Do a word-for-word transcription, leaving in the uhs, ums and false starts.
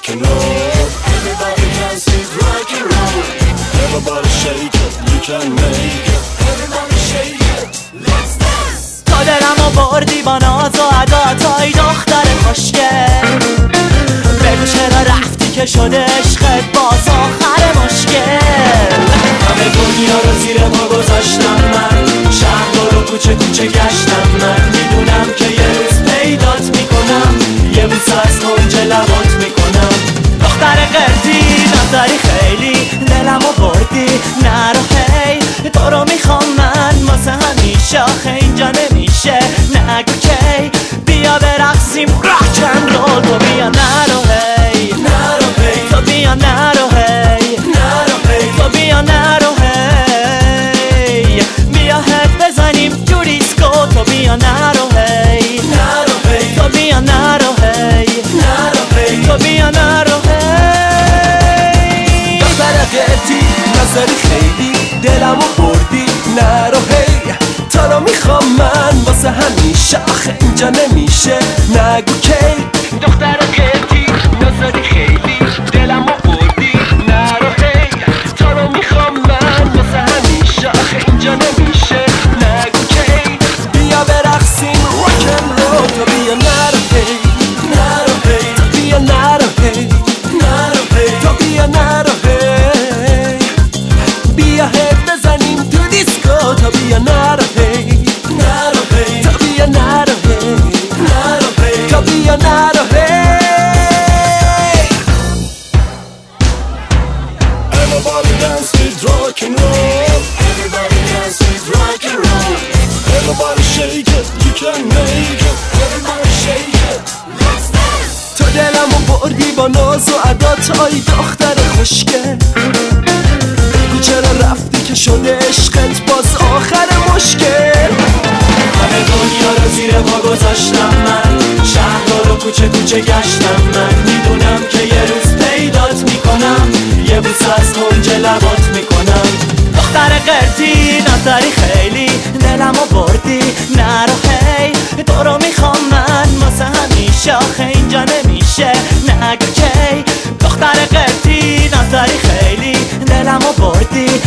rock and roll. Everybody dance with rock and roll. Everybody shake it, you can make it. Everybody shake it, let's dance. تا دلمو بردی با ناز و عداتای دختر خوشگل، بگو چرا رفتی که شده عشقت باز آخر مشکل. همه دنیا رو زیر پا گذاشتم من، شهر رو کوچه کوچه گشتم من. میدونم که یه روز پیدات میکنم، یه بوسه از کنج لبات میکنم. دختر قردی نظری خیلی دلمو بردی، نرو هی تو رو میخوام من واسه همیشه. آخه اینجا نمیشه نگو کی، بیا برقصیم راکن رول. تو بیا نرو هی نرو هی، تو بیا نرو هی نرو هی، تو بیا نرو هی، بیا هد بزنیم تو دیسکو. تو بیا نرو هی نرو هی، تو بیا نرو هی نرو هی، تو بیا نرو هی. دختر قردی نظری خیلی دلمو بردی، نرو هی تو رو میخوام من واسه همیشه. آخه اینجا نمیشه نگو کی. دختر قردی نظری خیلی دلمو بردی، نرو هی تو رو میخوام من واسه همیشه. آخه اینجا نمیشه نگو کی. بیا برقصیم راکن رول. تو بیا نرو هی نرو هی، تو بیا نرو هی نرو هی، تو بیا نرو هی، بیا هد بزنیم تو دیسکو. تو بیا نرو هی نرو هی، تو بیا نرو هی نرو هی، تو بیا نرو هی. Everybody dance with rock and roll. Everybody dance with rock and roll. Everybody shake it, you can make it. Everybody shake it, let's dance. تو دلمو بردی با ناز و عدات آی دختر خوشگل، بگو چرا رفتی که شده عشقت باز آخر مشکل. همه دنیا رو زیر پا گذاشتم من، شهر رو کوچه کوچه گشتم من. میدونم که یه روز پیدات میکنم، یه بوسه از کنج لبات میکنم. دختر قردی نظری خیلی دلمو بردی، نرو هی تو رو میخوام من واسه همیشه. آخه اینجا نمیشه نگو کی. دختر قردی نظری خیلی دلمو بردی،